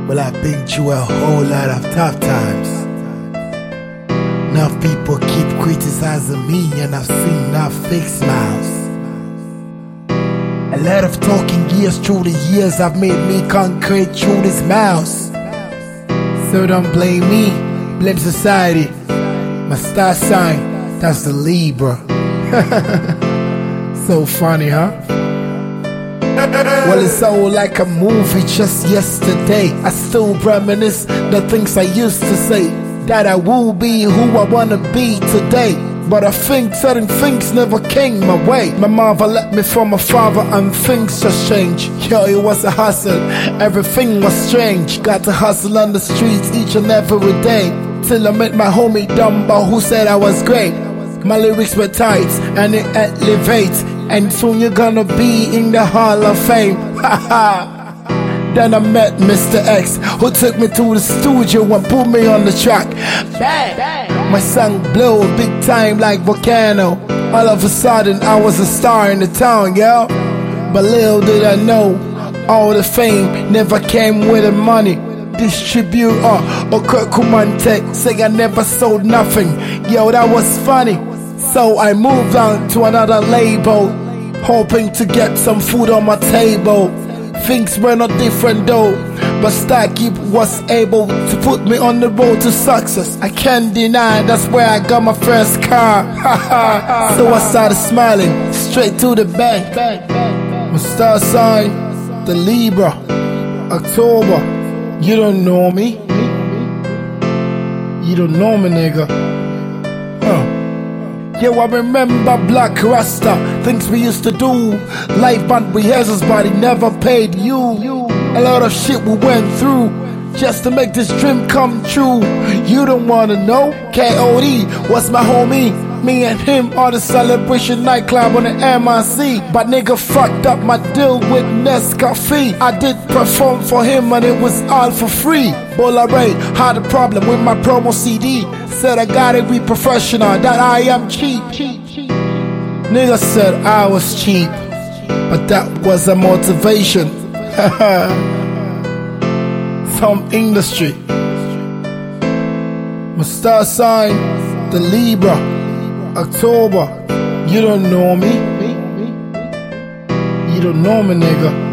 Well, I've been through a whole lot of tough times. Enough people keep criticizing me, and I've seen enough fake smiles. A lot of talking gears through the years have made me concrete through these miles. So don't blame me, blame society. My star sign, that's the Libra. So funny, huh? Well, it's all like a movie just yesterday. I still reminisce the things I used to say, that I will be who I wanna be today. But I think certain things never came my way. My mother left me from my father and things just changed. Yo, it was a hustle, everything was strange. Got to hustle on the streets each and every day, till I met my homie Dumbo, who said I was great. My lyrics were tight and it elevates, and soon you're gonna be in the Hall of Fame. Then I met Mr. X, who took me to the studio and put me on the track. Bang! My song blew big time like Volcano. All of a sudden I was a star in the town, yo. But little did I know, all the fame never came with the money. Distributor or Kirkumante say I never sold nothing. Yo, that was funny. So I moved on to another label, hoping to get some food on my table. Things were not different though, but Starkeep was able to put me on the road to success. I can't deny that's where I got my first car. So I started smiling straight to the bank. My star sign, the Libra, October. You don't know me. You don't know me, nigga. Yo, I remember Black Rasta, things we used to do, live band rehearsals, but it never paid you. A lot of shit we went through just to make this dream come true. You don't wanna know? K.O.D. was my homie. Me and him are the Celebration nightclub on the MRC. But nigga fucked up my deal with Nescafe. I did perform for him and it was all for free. Bola Ray had a problem with my promo CD. Said I gotta be professional, that I am cheap. Nigga said I was cheap, but that was a motivation. Some industry. My star sign, the Libra, October. You don't know me. You don't know me, nigga.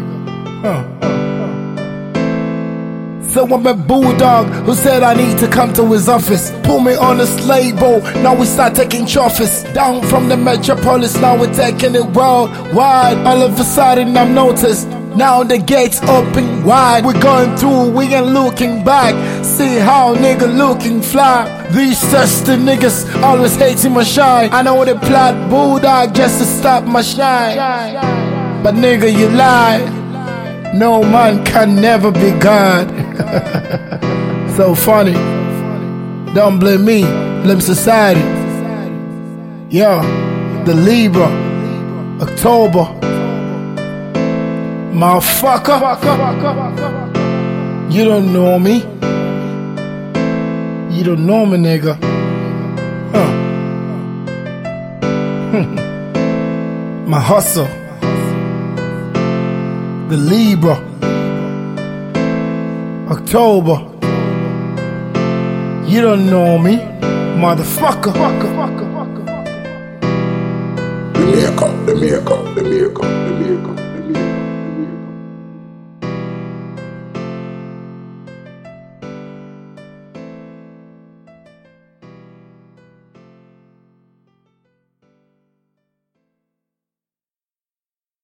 So I met Bulldog, who said I need to come to his office. Put me on this label, now we start taking trophies. Down from the metropolis, now we're taking it worldwide. All of a sudden I'm noticed, now the gates open wide. We're going through, we ain't looking back. See how nigga looking fly. These thirsty niggas always hating my shine. I know they plot Bulldog just to stop my shine. But nigga, you lie. No man can never be God. So funny. Don't blame me, blame society. Yo, the Libra, October. Motherfucker. You don't know me. You don't know me, nigga. My hustle. The Libra, October. You don't know me, motherfucker. The makeup, the makeup, the makeup, the makeup.